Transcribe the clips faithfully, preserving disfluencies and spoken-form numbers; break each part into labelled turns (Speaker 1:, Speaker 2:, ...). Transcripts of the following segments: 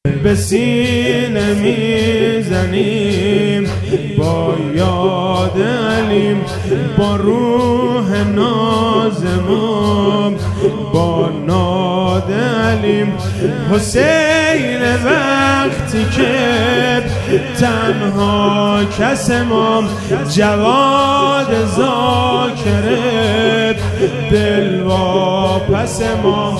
Speaker 1: به سینه میزنیم با یاد علیم، با روح نازمام با ناد علیم. حسین وقتی که تنها کس مام، جواد ذاکره دل واپس مام.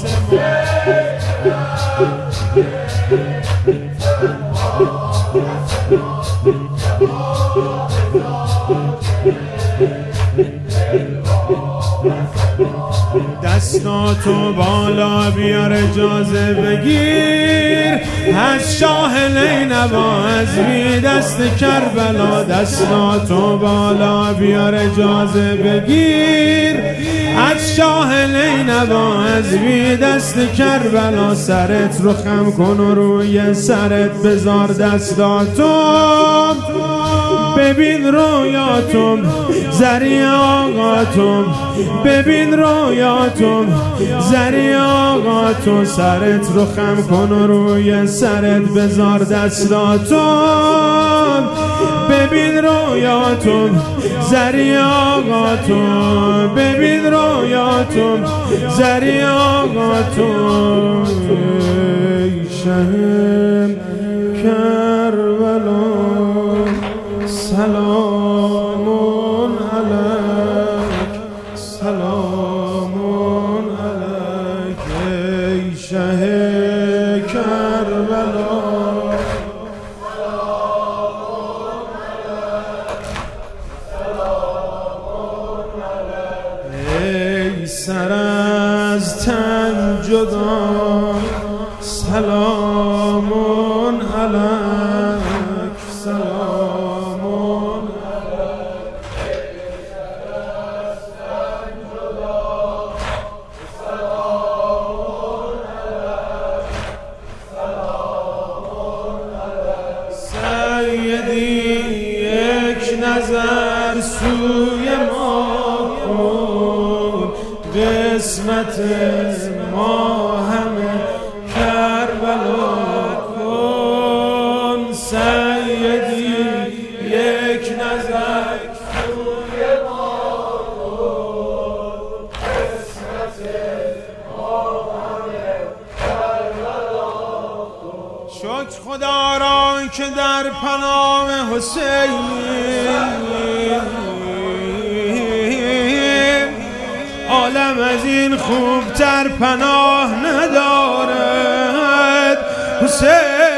Speaker 1: دستاتو بالا بیار اجازه بگیر از شاه نینوا، از بی دست کربلا. دستاتو بالا بیار اجازه بگیر از شاه نینوا، از بی دست کربلا. سرت رو خم کن و روی سرت بذار دستاتو، ببین رویاتم زری آقاتم، ببین رویاتم زری آقاتم. سرت رو خم کن و روی سرت بذار دستاتم، ببین رویاتم زری آقاتم، ببین رویاتم زری آقاتم. ای شهر کربلا سلام علیک، سلام علیک ای شه کربلا. ای سر از تن جدا سلام علیک، سلام نظر سوی ما کن، قسمت ما همه کربلا کن. سیدی یک نظر سوی ما کن، قسمت ما همه کربلا کن. شکر خدا را که در پناه حسین عالم از این خوبتر پناه ندارد. حسین